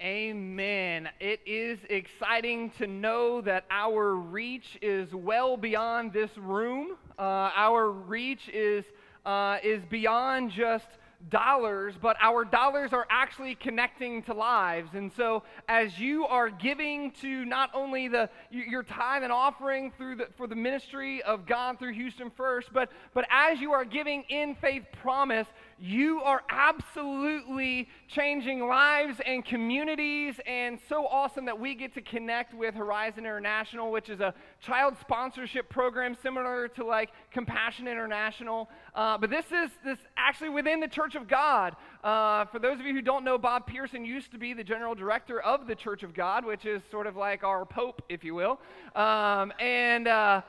Amen. It is exciting to know that our reach is well beyond this room. Our reach is beyond just dollars, but our dollars are actually connecting to lives. And so as you are giving to not only your tithe and offering for the ministry of God through Houston First, but as you are giving in Faith Promise, you are absolutely changing lives and communities. And so awesome that we get to connect with Horizon International, which is a child sponsorship program similar to like Compassion International. But this actually within the Church of God. For those of you who don't know, Bob Pearson used to be the general director of the Church of God, which is sort of like our Pope, if you will. And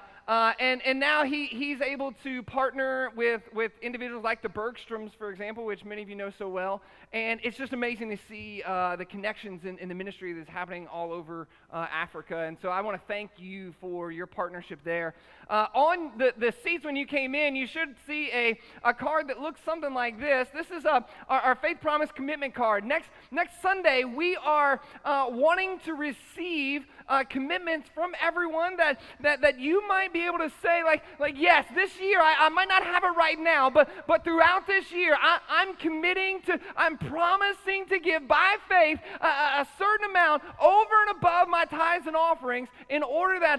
now he's able to partner with individuals like the Bergstroms, for example, which many of you know so well. And it's just amazing to see the connections in the ministry that's happening all over Africa. And so I want to thank you for your partnership there. On the seats when you came in, you should see a card that looks something like this. This is our Faith Promise commitment card. Next Sunday, we are wanting to receive commitments from everyone that you might be able to say, like yes, this year, I might not have it right now, but throughout this year, I'm promising to give by faith a certain amount over and above my tithes and offerings in order that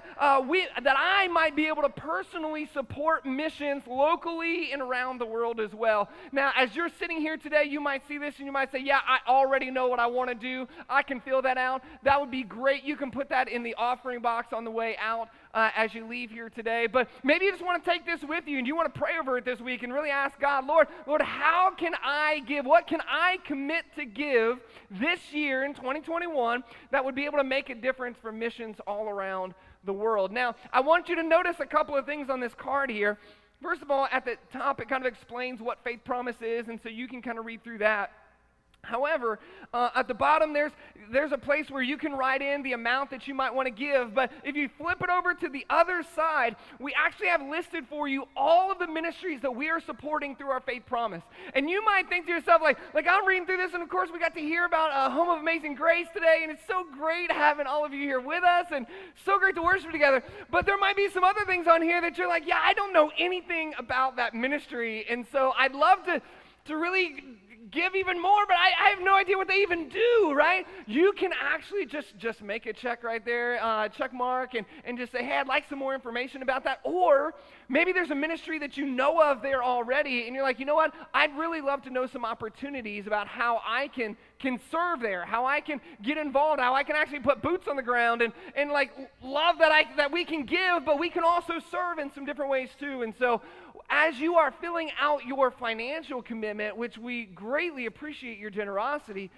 I might be able to personally support missions locally and around the world as well. Now, as you're sitting here today, you might see this and you might say, yeah, I already know what I want to do. I can fill that out. That would be great. You can put that in the offering box on the way out as you leave here today. But maybe you just want to take this with you and you want to pray over it this week and really ask God, Lord, how can I give? What can I commit to give this year in 2021 that would be able to make a difference for missions all around the world? Now, I want you to notice a couple of things on this card here. First of all, at the top, it kind of explains what Faith Promise is, and so you can kind of read through that. However, at the bottom, there's a place where you can write in the amount that you might want to give. But if you flip it over to the other side, we actually have listed for you all of the ministries that we are supporting through our Faith Promise. And you might think to yourself, like I'm reading through this, and of course we got to hear about Home of Amazing Grace today, and it's so great having all of you here with us, and so great to worship together. But there might be some other things on here that you're like, yeah, I don't know anything about that ministry, and so I'd love to really give even more, but I have no idea what they even do, right? You can actually just make a check right there, check mark, and just say, hey, I'd like some more information about that. Or maybe there's a ministry that you know of there already, and you're like, you know what? I'd really love to know some opportunities about how I can serve there, how I can get involved, how I can actually put boots on the ground, and like love that we can give, but we can also serve in some different ways too. And so as you are filling out your financial commitment, which we greatly appreciate your generosity,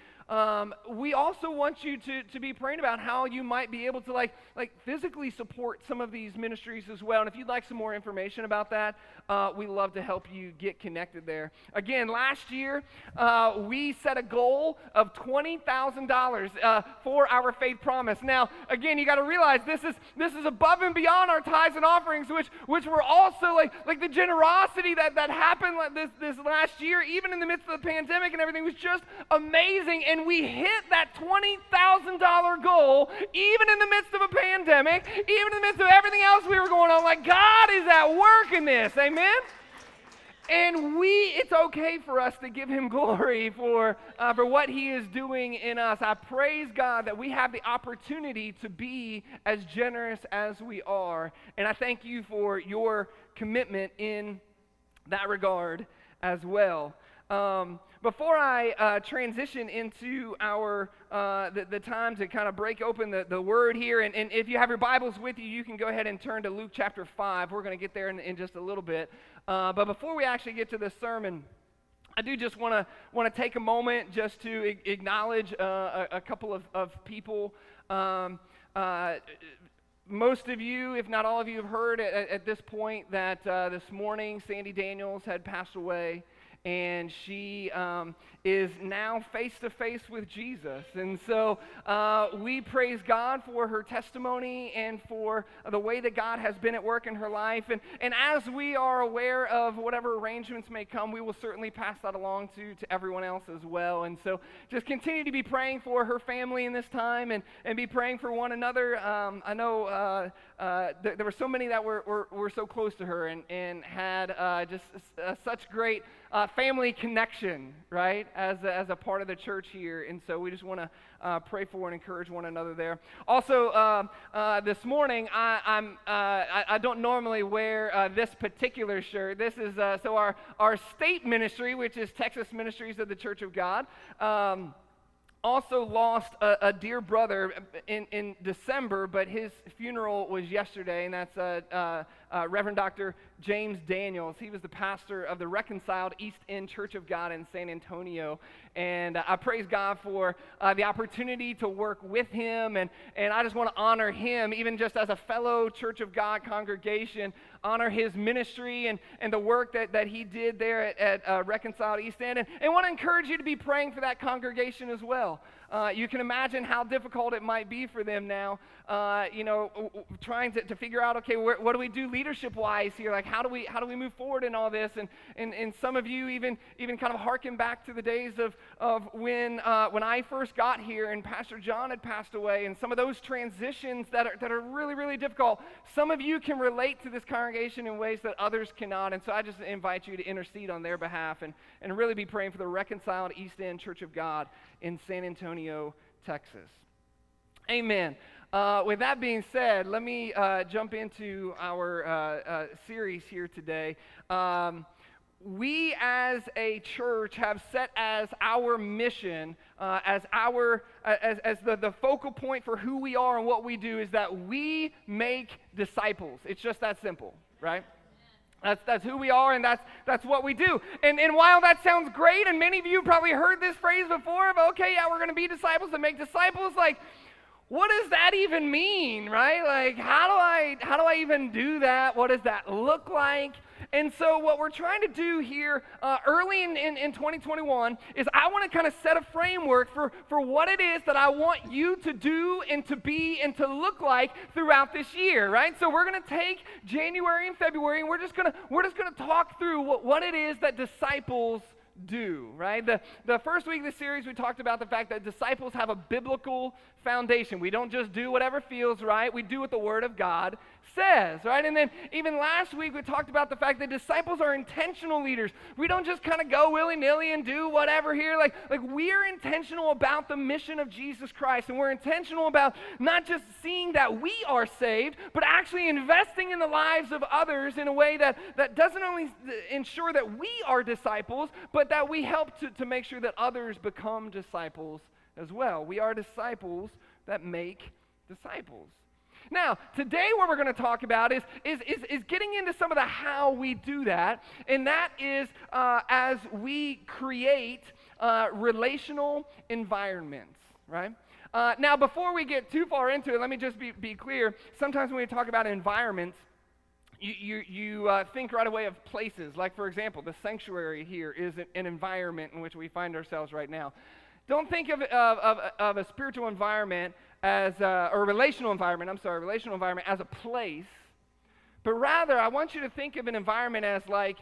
we also want you to be praying about how you might be able to like physically support some of these ministries as well. And if you'd like some more information about that, we love to help you get connected there. Again, last year, we set a goal of $20,000 for our Faith Promise. Now, again, you got to realize this is above and beyond our tithes and offerings, which were also like the generosity that happened this last year, even in the midst of the pandemic and everything, was just amazing. And we hit that $20,000 goal, even in the midst of a pandemic, even in the midst of everything else we were going on. Like, God is at work in this, amen? And it's okay for us to give him glory for what he is doing in us. I praise God that we have the opportunity to be as generous as we are. And I thank you for your commitment in that regard as well. Before I transition into our the time to kind of break open the word here, and if you have your Bibles with you, you can go ahead and turn to Luke chapter 5. We're going to get there in just a little bit. But before we actually get to the sermon, I do just want to take a moment just to acknowledge a couple of people. Most of you, if not all of you, have heard at this point that this morning Sandy Daniels had passed away. And she is now face-to-face with Jesus. And so we praise God for her testimony and for the way that God has been at work in her life. And as we are aware of whatever arrangements may come, we will certainly pass that along to everyone else as well. And so just continue to be praying for her family in this time and be praying for one another. I know there were so many that were so close to her and had just such great family connection, right, as a part of the church here. And so we just want to pray for and encourage one another there. Also, this morning, I don't normally wear this particular shirt. This is so our state ministry, which is Texas Ministries of the Church of God, also lost a dear brother in December, but his funeral was yesterday, and that's Reverend Dr. James Daniels. He was the pastor of the Reconciled East End Church of God in San Antonio, and I praise God for the opportunity to work with him, and I just want to honor him, even just as a fellow Church of God congregation, honor his ministry and the work that he did there at Reconciled East End, and want to encourage you to be praying for that congregation as well. You can imagine how difficult it might be for them now, trying to figure out, okay, what do we do leadership-wise here? Like, how do we move forward in all this? And some of you even kind of harken back to the days of when I first got here and Pastor John had passed away, and some of those transitions that are really, really difficult. Some of you can relate to this congregation in ways that others cannot, and so I just invite you to intercede on their behalf and really be praying for the Reconciled East End Church of God in San Antonio, Texas. Amen. With that being said, let me jump into our series here today. We as a church have set as our mission, as the focal point for who we are and what we do, is that we make disciples. It's just that simple, right? That's who we are, and that's what we do. And while that sounds great, and many of you probably heard this phrase before, of okay, yeah, we're going to be disciples and make disciples, like, what does that even mean, right? Like, how do I even do that? What does that look like? And so what we're trying to do here early in 2021 is I want to kind of set a framework for what it is that I want you to do and to be and to look like throughout this year, right? So we're going to take January and February, and we're just going to talk through what it is that disciples do, right? The first week of the series, we talked about the fact that disciples have a biblical foundation. We don't just do whatever feels right. We do what the Word of God says, right? And then even last week, we talked about the fact that disciples are intentional leaders. We don't just kind of go willy-nilly and do whatever here. Like we're intentional about the mission of Jesus Christ, and we're intentional about not just seeing that we are saved, but actually investing in the lives of others in a way that doesn't only ensure that we are disciples, but that we help to make sure that others become disciples as well. We are disciples that make disciples. Now, today what we're going to talk about is getting into some of the how we do that, and that is as we create relational environments, right? Now, before we get too far into it, let me just be clear. Sometimes when we talk about environments, you think right away of places. Like, for example, the sanctuary here is an environment in which we find ourselves right now. Don't think of a spiritual environment as or relational environment as a place, but rather I want you to think of an environment as like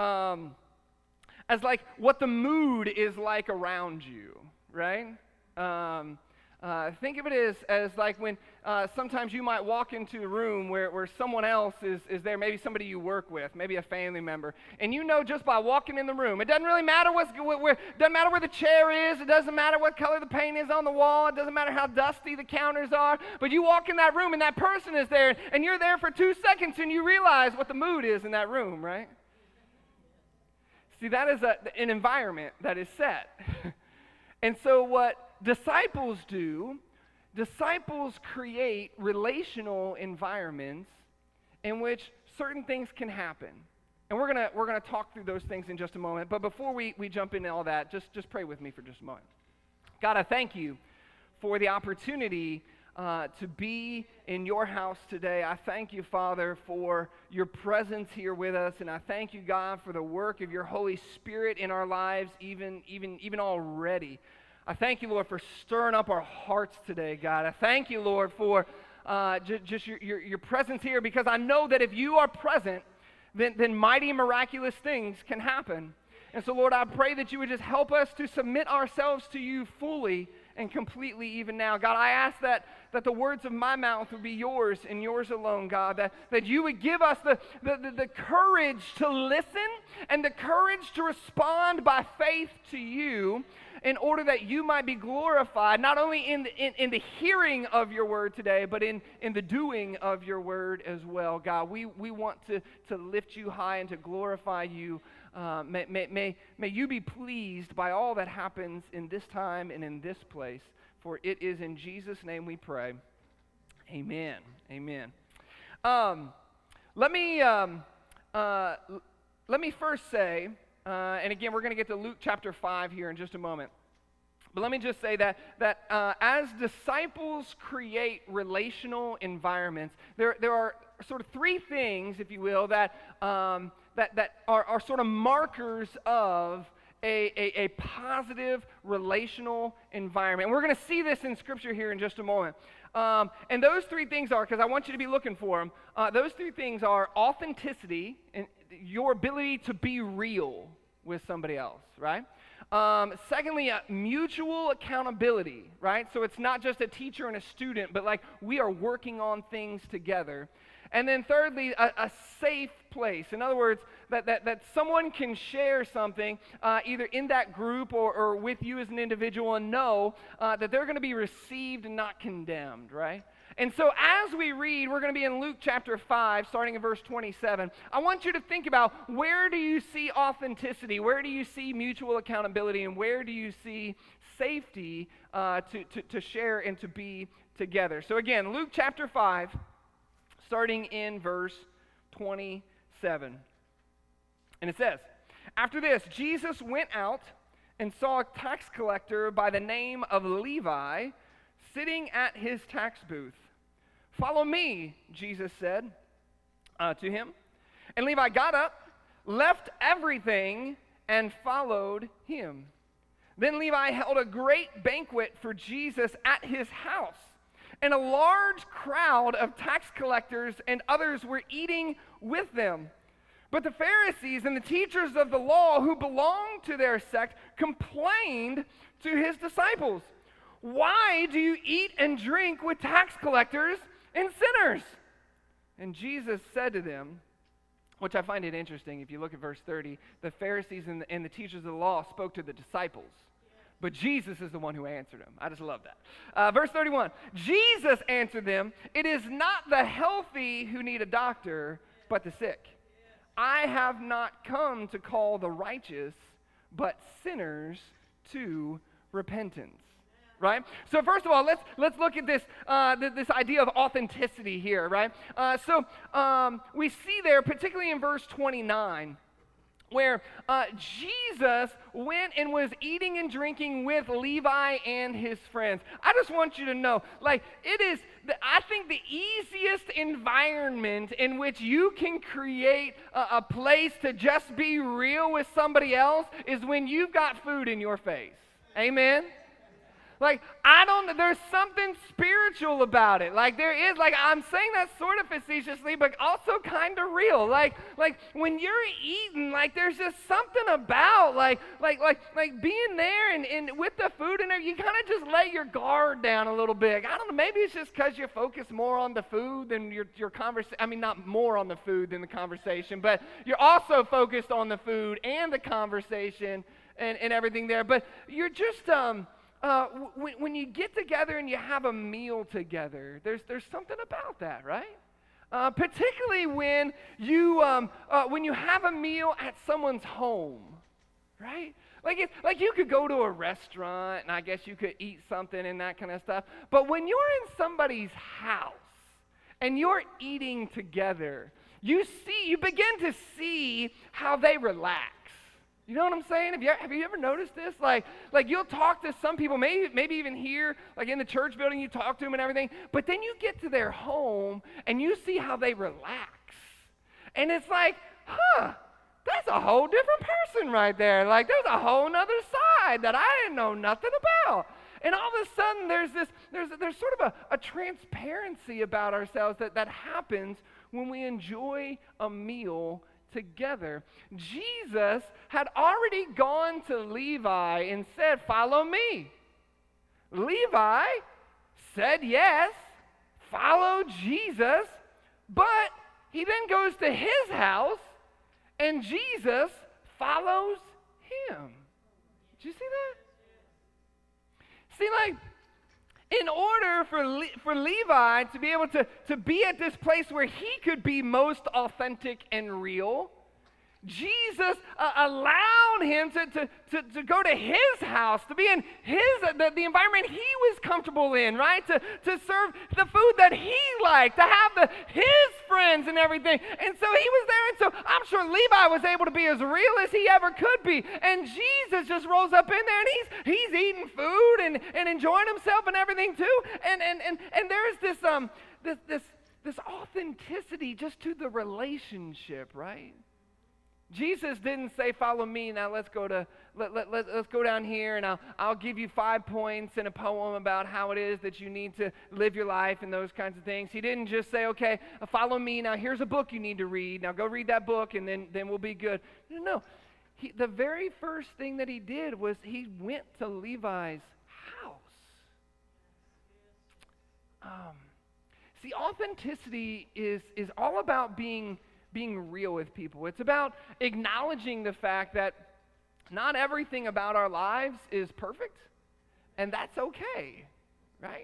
what the mood is like around you, right? Think of it as like when sometimes you might walk into a room where someone else is there, maybe somebody you work with, maybe a family member, and you know just by walking in the room, it doesn't really matter doesn't matter where the chair is, it doesn't matter what color the paint is on the wall, it doesn't matter how dusty the counters are, but you walk in that room and that person is there, and you're there for 2 seconds and you realize what the mood is in that room, right? See, that is an environment that is set. And so what disciples do, disciples create relational environments in which certain things can happen. And we're gonna talk through those things in just a moment. But before we jump into all that, just pray with me for just a moment. God, I thank you for the opportunity to be in your house today. I thank you, Father, for your presence here with us, and I thank you, God, for the work of your Holy Spirit in our lives, even already. I thank you, Lord, for stirring up our hearts today, God. I thank you, Lord, for just your presence here, because I know that if you are present, then mighty miraculous things can happen. And so, Lord, I pray that you would just help us to submit ourselves to you fully and completely even now. God, I ask that the words of my mouth would be yours and yours alone, God, that you would give us the courage to listen and the courage to respond by faith to you, in order that you might be glorified, not only in the hearing of your word today, but in the doing of your word as well. God, we want to lift you high and to glorify you. May you be pleased by all that happens in this time and in this place, for it is in Jesus' name we pray. Amen. Amen. Let me first say, and again, we're going to get to Luke chapter 5 here in just a moment. But let me just say that as disciples create relational environments, there are sort of three things, if you will, that are sort of markers of a positive relational environment. And we're going to see this in Scripture here in just a moment. And those three things are, because I want you to be looking for them, those three things are authenticity, and your ability to be real with somebody else, right? Secondly, mutual accountability, right? So it's not just a teacher and a student, but like we are working on things together. And then thirdly, a safe place. In other words, that someone can share something either in that group or with you as an individual and know that they're going to be received and not condemned, right? And so as we read, we're going to be in Luke chapter 5, starting in verse 27. I want you to think about, where do you see authenticity? Where do you see mutual accountability? And where do you see safety to share and to be together? So again, Luke chapter 5, starting in verse 27. And it says, "After this, Jesus went out and saw a tax collector by the name of Levi sitting at his tax booth. 'Follow me,' Jesus said to him. And Levi got up, left everything, and followed him. Then Levi held a great banquet for Jesus at his house, and a large crowd of tax collectors and others were eating with them. But the Pharisees and the teachers of the law who belonged to their sect complained to his disciples, 'Why do you eat and drink with tax collectors and sinners?' And Jesus said to them," which I find it interesting, if you look at verse 30, the Pharisees and the teachers of the law spoke to the disciples, but Jesus is the one who answered them. I just love that. Verse 31, "Jesus answered them, 'It is not the healthy who need a doctor, but the sick. I have not come to call the righteous, but sinners to repentance.'" Right? So first of all, let's look at this this idea of authenticity here, right? So we see there, particularly in verse 29, where Jesus went and was eating and drinking with Levi and his friends. I just want you to know, like, it is, I think, the easiest environment in which you can create a place to just be real with somebody else is when you've got food in your face. Amen? Like, there's something spiritual about it. Like, there is, like, I'm saying that sort of facetiously, but also kind of real. Like, when you're eating, like, there's just something about, like being there and with the food and you kind of just lay your guard down a little bit. I don't know, maybe it's just because you focus more on the food than your conversation. I mean, not more on the food than the conversation, but you're also focused on the food and the conversation and everything there. But you're just, when you get together and you have a meal together, there's something about that, right? Particularly when you have a meal at someone's home, right? Like you could go to a restaurant and I guess you could eat something and that kind of stuff. But when you're in somebody's house and you're eating together, you begin to see how they relax. You know what I'm saying? Have you ever noticed this? Like you'll talk to some people, maybe even here, like in the church building, you talk to them and everything, but then you get to their home and you see how they relax. And it's like, that's a whole different person right there. Like there's a whole nother side that I didn't know nothing about. And all of a sudden there's sort of a transparency about ourselves that happens when we enjoy a meal together. Jesus had already gone to Levi and said, "Follow me." Levi said yes, follow Jesus, but he then goes to his house and Jesus follows him. Did you see that? See, like, in order for Levi to be able to be at this place where he could be most authentic and real, Jesus allowed him to go to his house, to be in the environment he was comfortable in, right? To serve the food that he liked, to have his friends and everything. And so he was there, and so I'm sure Levi was able to be as real as he ever could be. And Jesus just rolls up in there, and he's eating food and enjoying himself and everything too. And there's this authenticity just to the relationship, right? Jesus didn't say, "Follow me. Now let's go down here, and I'll give you 5 points in a poem about how it is that you need to live your life and those kinds of things." He didn't just say, "Okay, follow me. Now here's a book you need to read. Now go read that book, and then we'll be good." No. The very first thing that he did was he went to Levi's house. See, authenticity is all about being real with people. It's about acknowledging the fact that not everything about our lives is perfect, and that's okay, right?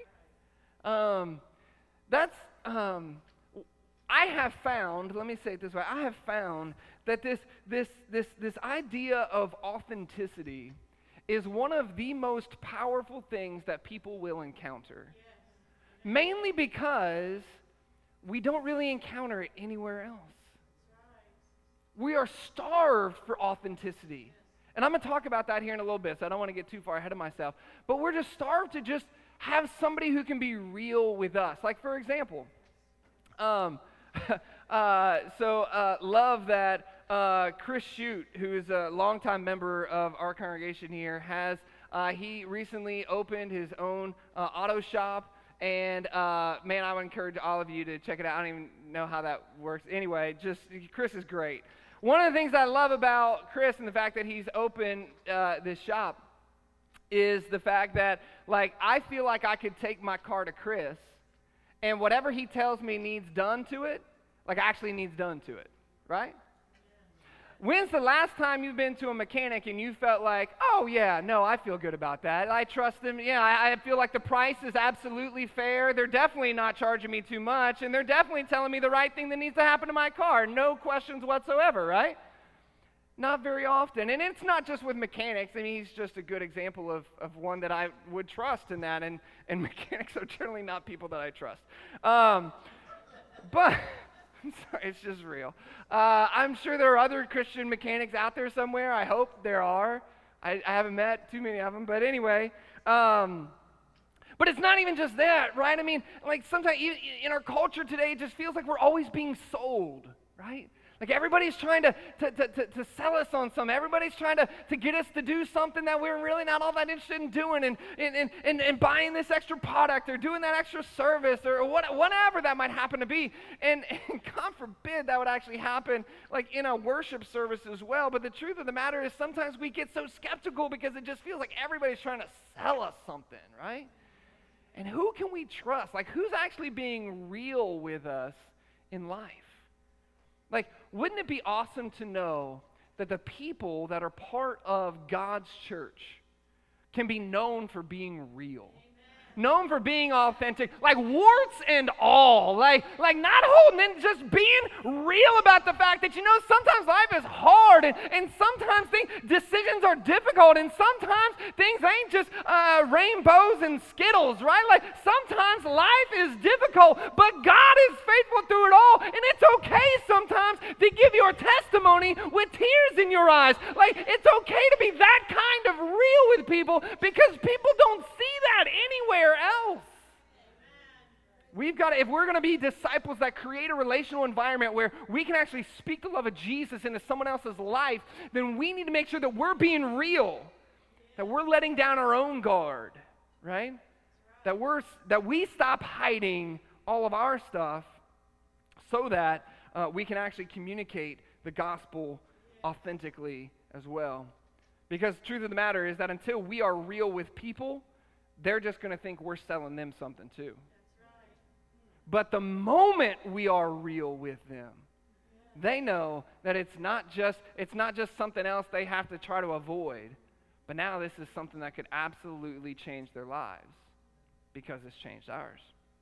I have found, let me say it this way, I have found that this idea of authenticity is one of the most powerful things that people will encounter. Mainly because we don't really encounter it anywhere else. We are starved for authenticity. And I'm going to talk about that here in a little bit, so I don't want to get too far ahead of myself. But we're just starved to just have somebody who can be real with us. Like, for example, love that Chris Shute, who is a longtime member of our congregation here, he recently opened his own auto shop. And man, I would encourage all of you to check it out. I don't even know how that works. Anyway, Chris is great. One of the things I love about Chris and the fact that he's opened this shop is the fact that, like, I feel like I could take my car to Chris, and whatever he tells me needs done to it, like, actually needs done to it, right? When's the last time you've been to a mechanic and you felt like, "Oh yeah, no, I feel good about that. I trust them. Yeah, I feel like the price is absolutely fair. They're definitely not charging me too much, and they're definitely telling me the right thing that needs to happen to my car. No questions whatsoever," right? Not very often. And it's not just with mechanics. I mean, he's just a good example of one that I would trust in that, and mechanics are generally not people that I trust. But I'm sorry, it's just real. I'm sure there are other Christian mechanics out there somewhere. I hope there are. I haven't met too many of them, but anyway. But it's not even just that, right? I mean, like, sometimes in our culture today, it just feels like we're always being sold, right? Like, everybody's trying to sell us on something. Everybody's trying to get us to do something that we're really not all that interested in doing, and buying this extra product or doing that extra service or whatever that might happen to be. And God forbid that would actually happen, like, in a worship service as well. But the truth of the matter is sometimes we get so skeptical because it just feels like everybody's trying to sell us something, right? And who can we trust? Like, who's actually being real with us in life? Like, wouldn't it be awesome to know that the people that are part of God's church can be known for being real? known for being authentic, like warts and all, like not holding in, just being real about the fact that, sometimes life is hard and sometimes decisions are difficult and sometimes things ain't just rainbows and Skittles, right? Like sometimes life is difficult, but God is faithful through it all, and it's okay sometimes to give your testimony with tears in your eyes. Like it's okay to be that kind of real with people because people don't see that anywhere else. We've got to, if we're going to be disciples that create a relational environment where we can actually speak the love of Jesus into someone else's life, then we need to make sure that we're being real, that we're letting down our own guard, right? That we stop hiding all of our stuff so that we can actually communicate the gospel authentically as well. Because the truth of the matter is that until we are real with people, they're just going to think we're selling them something too. But the moment we are real with them, they know that it's not just something else they have to try to avoid, but now this is something that could absolutely change their lives because it's changed ours.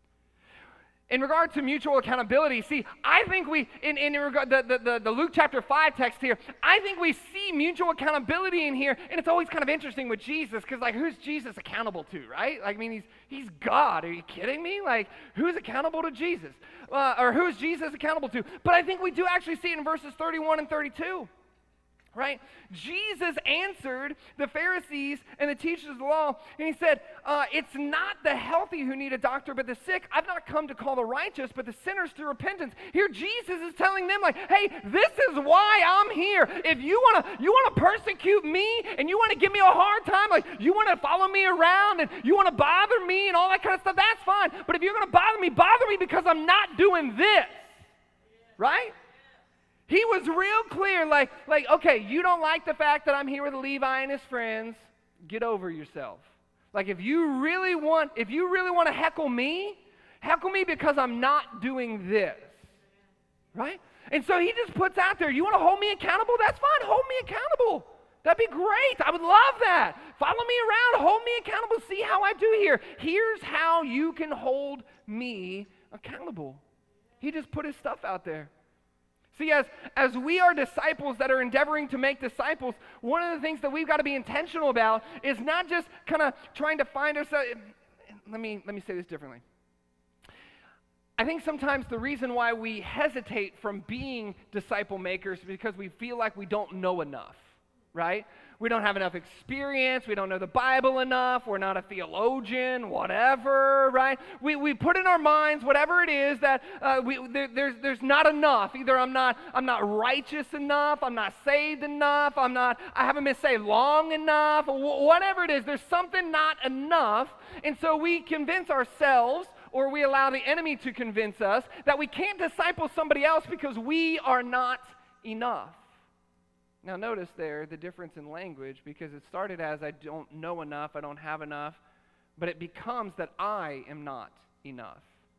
In regard to mutual accountability, see, I think we, in regard the Luke chapter 5 text here, I think we see mutual accountability in here, and it's always kind of interesting with Jesus, because like, who's Jesus accountable to, right? Like, I mean, he's God. Are you kidding me? Like, who's accountable to Jesus? Or who is Jesus accountable to? But I think we do actually see it in verses 31 and 32. Right? Jesus answered the Pharisees and the teachers of the law, and he said, it's not the healthy who need a doctor, but the sick. I've not come to call the righteous, but the sinners to repentance. Here Jesus is telling them, like, hey, this is why I'm here. If you want to persecute me, and you want to give me a hard time, like, you want to follow me around, and you want to bother me, and all that kind of stuff, that's fine. But if you're going to bother me because I'm not doing this. Right? He was real clear, like, okay, you don't like the fact that I'm here with Levi and his friends, get over yourself. Like, if you really want to heckle me because I'm not doing this, right? And so he just puts out there, you want to hold me accountable? That's fine, hold me accountable. That'd be great. I would love that. Follow me around, hold me accountable, see how I do here. Here's how you can hold me accountable. He just put his stuff out there. See, as we are disciples that are endeavoring to make disciples, one of the things that we've got to be intentional about is not just kind of trying to find ourselves. Let me say this differently. I think sometimes the reason why we hesitate from being disciple makers is because we feel like we don't know enough, right? We don't have enough experience. We don't know the Bible enough. We're not a theologian, whatever, right? We put in our minds whatever it is that there's not enough. Either I'm not righteous enough, I'm not saved enough, I haven't been saved long enough, whatever it is. There's something not enough, and so we convince ourselves, or we allow the enemy to convince us that we can't disciple somebody else because we are not enough. Now notice there the difference in language, because it started as I don't know enough, I don't have enough, but it becomes that I am not enough.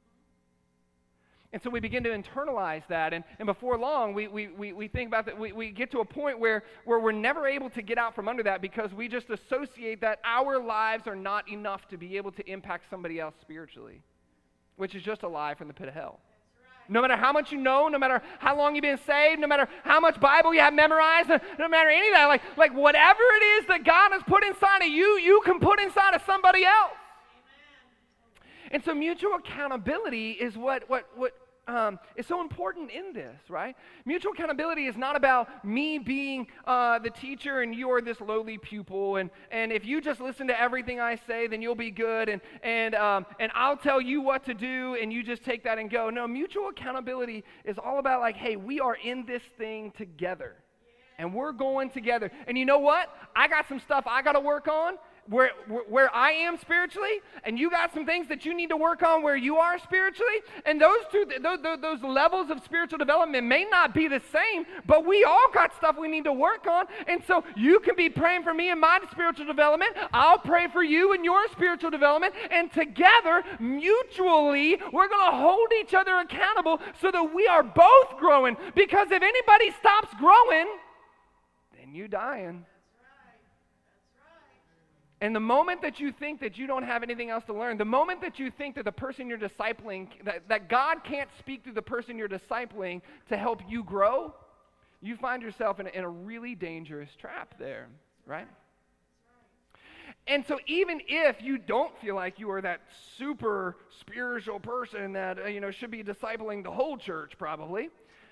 And so we begin to internalize that, and before long we think about that, we get to a point where we're never able to get out from under that because we just associate that our lives are not enough to be able to impact somebody else spiritually, which is just a lie from the pit of hell. No matter how much you know, no matter how long you've been saved, no matter how much Bible you have memorized, no matter any of that, like whatever it is that God has put inside of you, you can put inside of somebody else. Amen. And so mutual accountability is what is so important in this, right? Mutual accountability is not about me being the teacher and you're this lowly pupil, and if you just listen to everything I say, then you'll be good, and I'll tell you what to do, and you just take that and go. No, mutual accountability is all about like, hey, we are in this thing together, and we're going together. And you know what? I got some stuff I got to work on where I am spiritually, and you got some things that you need to work on where you are spiritually, and those levels of spiritual development may not be the same, but we all got stuff we need to work on. And so you can be praying for me in my spiritual development, I'll pray for you in your spiritual development, and together, mutually, we're going to hold each other accountable so that we are both growing, because if anybody stops growing, then you're dying. And the moment that you think that you don't have anything else to learn, the moment that you think that the person you're discipling, that God can't speak through the person you're discipling to help you grow, you find yourself in a really dangerous trap there, right? And so even if you don't feel like you are that super spiritual person that, should be discipling the whole church probably,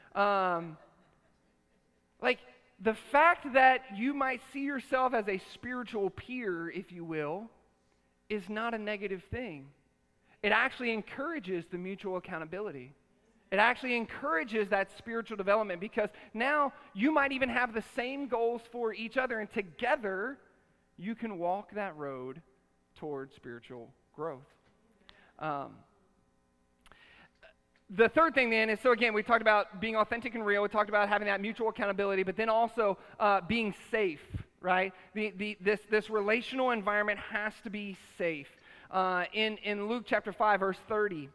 like the fact that you might see yourself as a spiritual peer, if you will, is not a negative thing. It actually encourages the mutual accountability. It actually encourages that spiritual development because now you might even have the same goals for each other, and together you can walk that road towards spiritual growth. The third thing then is, so again, we talked about being authentic and real. We talked about having that mutual accountability, but then also being safe, right? This relational environment has to be safe. In Luke chapter 5, verse 30,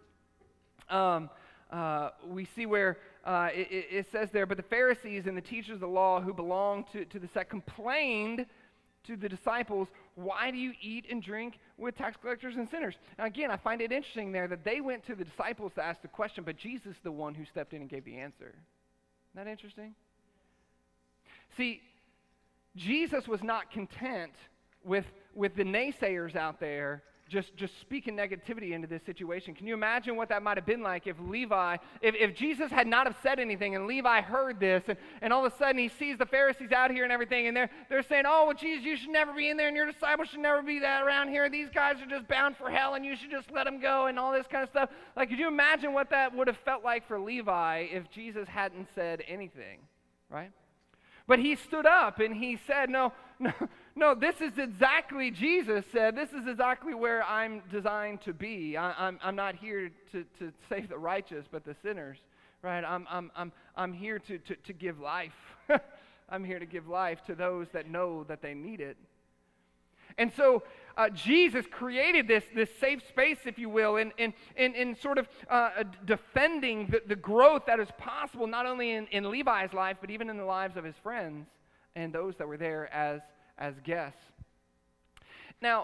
we see where it says there, but the Pharisees and the teachers of the law who belonged to the sect complained to the disciples, why do you eat and drink with tax collectors and sinners? Now again, I find it interesting there that they went to the disciples to ask the question, but Jesus is the one who stepped in and gave the answer. Isn't that interesting? See, Jesus was not content with the naysayers out there just speaking negativity into this situation. Can you imagine what that might have been like if Levi, if Jesus had not have said anything and Levi heard this and all of a sudden he sees the Pharisees out here and everything and they're saying, oh, well, Jesus, you should never be in there and your disciples should never be that around here. These guys are just bound for hell and you should just let them go and all this kind of stuff. Like, could you imagine what that would have felt like for Levi if Jesus hadn't said anything, right? But he stood up and he said, no, this is exactly, Jesus said, this is exactly where I'm designed to be. I'm not here to save the righteous, but the sinners, right? I'm here to give life. I'm here to give life to those that know that they need it. And so Jesus created this safe space, if you will, in sort of defending the growth that is possible, not only in Levi's life, but even in the lives of his friends and those that were there as guests. Now,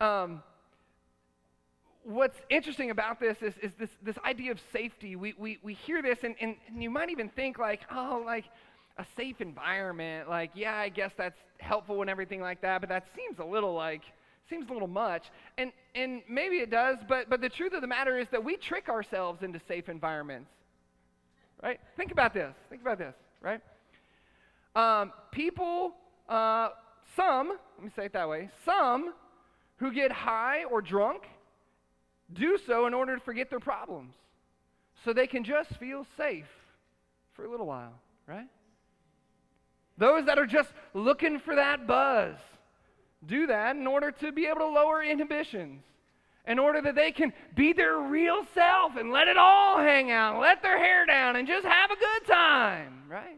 what's interesting about this is this idea of safety. We hear this, and you might even think like, oh, like a safe environment, like, yeah, I guess that's helpful and everything like that, but that seems a little much, and maybe it does, but the truth of the matter is that we trick ourselves into safe environments, right? Think about this, right? People, some, let me say it that way, some who get high or drunk do so in order to forget their problems, so they can just feel safe for a little while, right? Those that are just looking for that buzz do that in order to be able to lower inhibitions, in order that they can be their real self and let it all hang out, let their hair down, and just have a good time, right?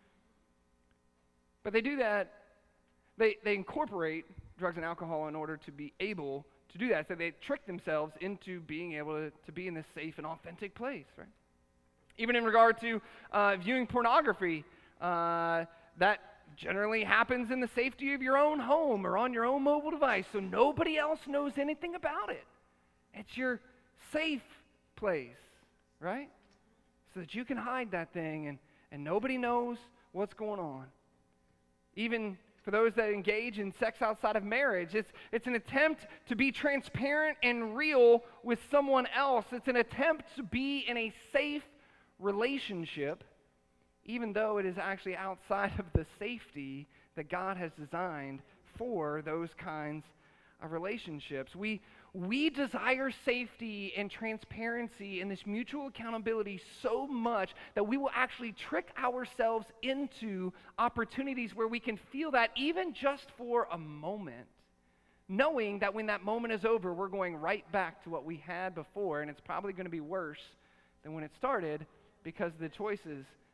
But they do that, they incorporate drugs and alcohol in order to be able to do that. So they trick themselves into being able to be in this safe and authentic place, right? Even in regard to viewing pornography, that generally happens in the safety of your own home or on your own mobile device, so nobody else knows anything about it. It's your safe place, right? So that you can hide that thing and nobody knows what's going on. Even for those that engage in sex outside of marriage, it's an attempt to be transparent and real with someone else. It's an attempt to be in a safe relationship, even though it is actually outside of the safety that God has designed for those kinds of relationships. We desire safety and transparency and this mutual accountability so much that we will actually trick ourselves into opportunities where we can feel that even just for a moment, knowing that when that moment is over, we're going right back to what we had before, and it's probably going to be worse than when it started because of the choices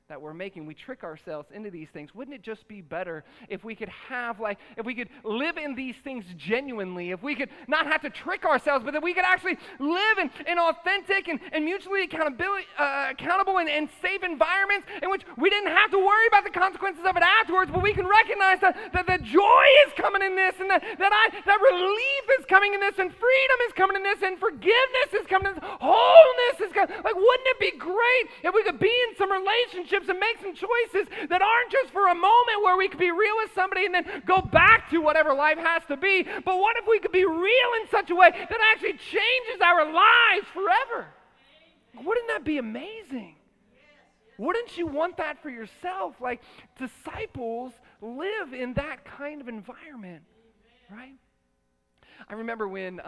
that we're making. We trick ourselves into these things. Wouldn't it just be better if we could if we could live in these things genuinely, if we could not have to trick ourselves, but that we could actually live in authentic and mutually accountable and safe environments in which we didn't have to worry about the consequences of it afterwards, but we can recognize that the joy is coming in this, and that relief is coming in this, and freedom is coming in this, and forgiveness is coming in this, wholeness is coming. Like, wouldn't it be great if we could be in some relationships and make some choices that aren't just for a moment where we could be real with somebody and then go back to whatever life has to be, but what if we could be real in such a way that actually changes our lives forever? Wouldn't that be amazing? Wouldn't you want that for yourself? Like, disciples live in that kind of environment, right? I remember when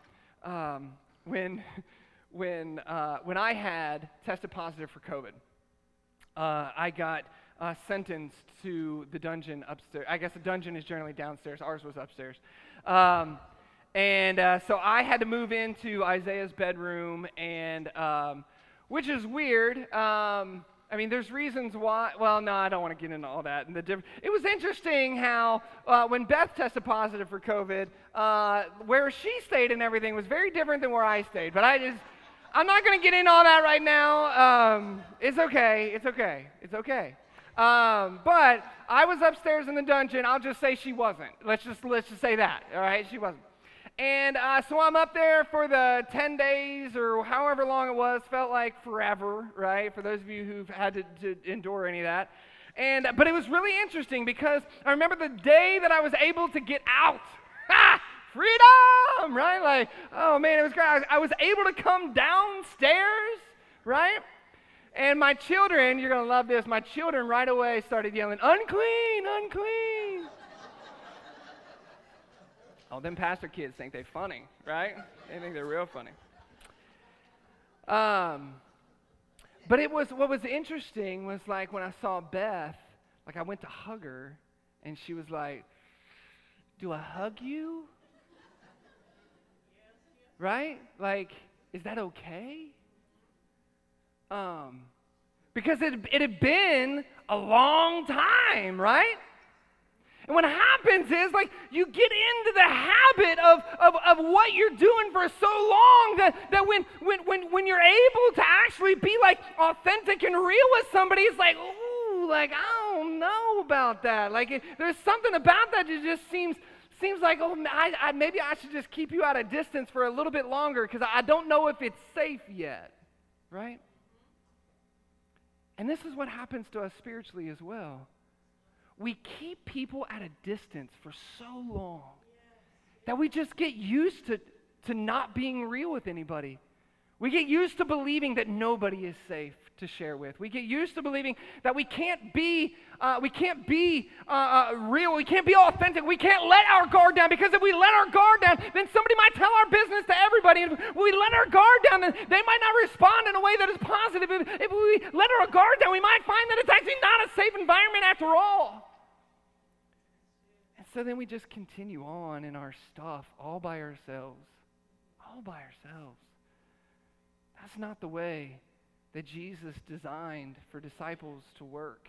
I had tested positive for COVID, I got sentenced to the dungeon upstairs. I guess the dungeon is generally downstairs. Ours was upstairs. So I had to move into Isaiah's bedroom, and which is weird. I mean, there's reasons why. Well, no, I don't want to get into all that. And it was interesting how when Beth tested positive for COVID, where she stayed and everything was very different than where I stayed. But I'm not going to get into all that right now. It's okay. It's okay. It's okay. But I was upstairs in the dungeon. I'll just say she wasn't. Let's just say that. All right, she wasn't. And so I'm up there for the 10 days or however long it was. Felt like forever, right? For those of you who've had to endure any of that. But it was really interesting because I remember the day that I was able to get out. Ha! Freedom, right? Like, oh man, it was great. I was able to come downstairs, right? And my children, you're going to love this, my children right away started yelling, unclean, unclean. Oh, them pastor kids think they're funny, right? They think they're real funny. But what was interesting was like when I saw Beth, like I went to hug her, and she was like, do I hug you? Right? Like, is that okay? Because it had been a long time, right? And what happens is, like, you get into the habit of what you're doing for so long that when you're able to actually be, like, authentic and real with somebody, it's like, ooh, like, I don't know about that. Like, there's something about that that just seems like, oh, maybe I should just keep you at a distance for a little bit longer because I don't know if it's safe yet, right? And this is what happens to us spiritually as well. We keep people at a distance for so long that we just get used to not being real with anybody. We get used to believing that nobody is safe to share with. We get used to believing that we can't be real. We can't be authentic. We can't let our guard down, because if we let our guard down, then somebody might tell our business to everybody. And if we let our guard down, then they might not respond in a way that is positive. If we let our guard down, we might find that it's actually not a safe environment after all. And so then we just continue on in our stuff all by ourselves. All by ourselves. That's not the way that Jesus designed for disciples to work.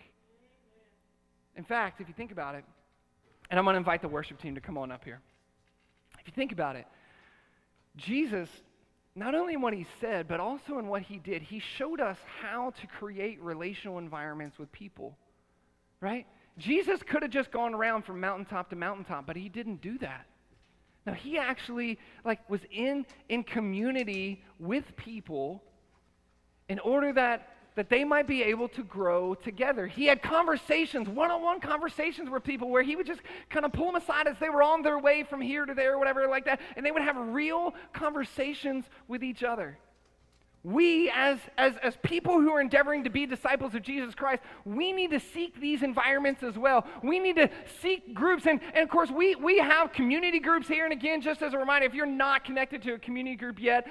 In fact, if you think about it, and I'm going to invite the worship team to come on up here. If you think about it, Jesus, not only in what he said, but also in what he did, he showed us how to create relational environments with people, right? Jesus could have just gone around from mountaintop to mountaintop, but he didn't do that. Now, he actually was in community with people in order that they might be able to grow together. He had conversations, one-on-one conversations with people where he would just kind of pull them aside as they were on their way from here to there or whatever like that, and they would have real conversations with each other. We, as people who are endeavoring to be disciples of Jesus Christ, we need to seek these environments as well. We need to seek groups. And of course, we have community groups here. And again, just as a reminder, if you're not connected to a community group yet,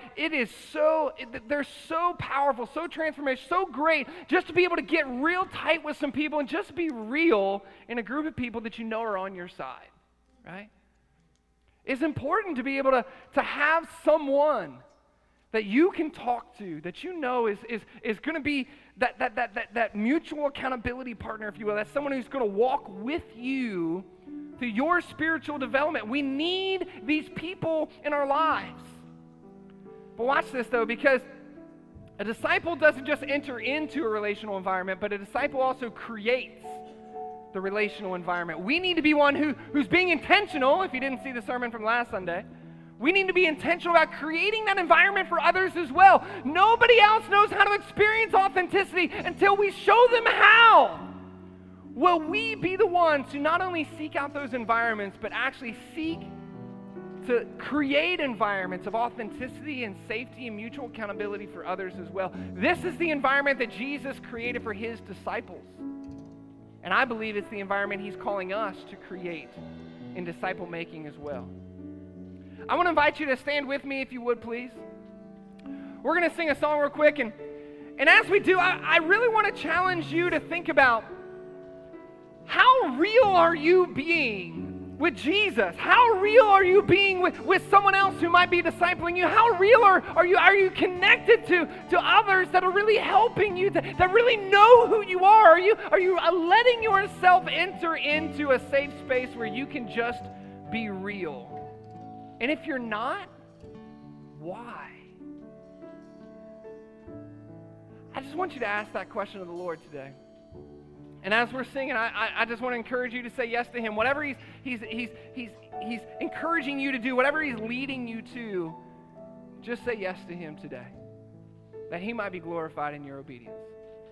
they're so powerful, so transformational, so great just to be able to get real tight with some people and just be real in a group of people that you know are on your side, right? It's important to be able to have someone that you can talk to, that you know is going to be that mutual accountability partner, if you will. That's someone who's going to walk with you through your spiritual development. We need these people in our lives. But watch this, though, because a disciple doesn't just enter into a relational environment, but a disciple also creates the relational environment. We need to be one who's being intentional. If you didn't see the sermon from last Sunday, we need to be intentional about creating that environment for others as well. Nobody else knows how to experience authenticity until we show them how. Will we be the ones who not only seek out those environments, but actually seek to create environments of authenticity and safety and mutual accountability for others as well? This is the environment that Jesus created for his disciples. And I believe it's the environment he's calling us to create in disciple making as well. I want to invite you to stand with me, if you would, please. We're going to sing a song real quick, and as we do, I really want to challenge you to think about how real are you being with Jesus? How real are you being with someone else who might be discipling you? How real are you connected to others that are really helping you, that really know who you are? Are you letting yourself enter into a safe space where you can just be real? And if you're not, why? I just want you to ask that question of the Lord today. And as we're singing, I just want to encourage you to say yes to him. Whatever he's encouraging you to do, whatever he's leading you to, just say yes to him today, that he might be glorified in your obedience.